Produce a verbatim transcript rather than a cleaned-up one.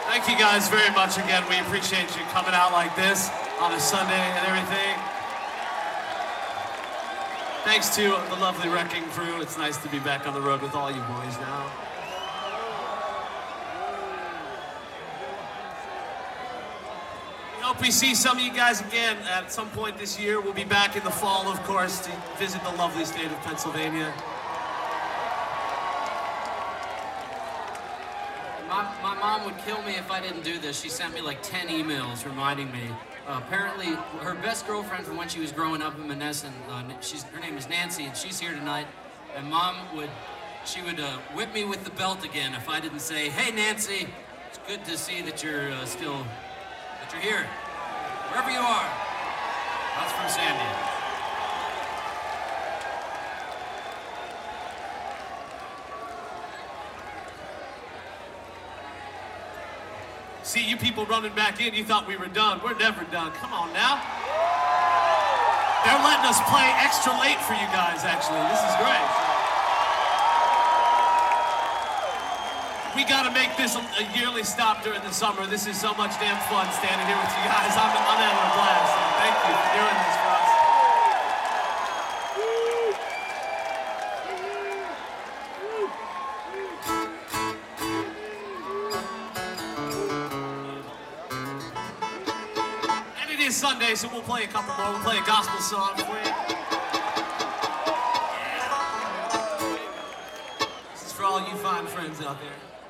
Thank you guys very much again. We appreciate you coming out like this on a Sunday and everything. Thanks to the lovely Wrecking Crew. It's nice to be back on the road with all you boys now. We hope we see some of you guys again at some point this year. We'll be back in the fall, of course, to visit the lovely state of Pennsylvania. My, my mom would kill me if I didn't do this. She sent me like ten emails reminding me. Uh, apparently, her best girlfriend from when she was growing up in Monessen, uh, she's, her name is Nancy, and she's here tonight. And Mom would, she would uh, whip me with the belt again if I didn't say, "Hey, Nancy, it's good to see that you're uh, still, that you're here, wherever you are." That's from Sandy. See you people running back in, you thought we were done. We're never done. Come on now. They're letting us play extra late for you guys, actually. This is great. We gotta make this a, a yearly stop during the summer. This is so much damn fun standing here with you guys. I'm, I'm having a blast. So thank you for doing this for us. Sunday, so we'll play a couple more. We'll play a gospel song for you. Yeah. This is for all you fine friends out there.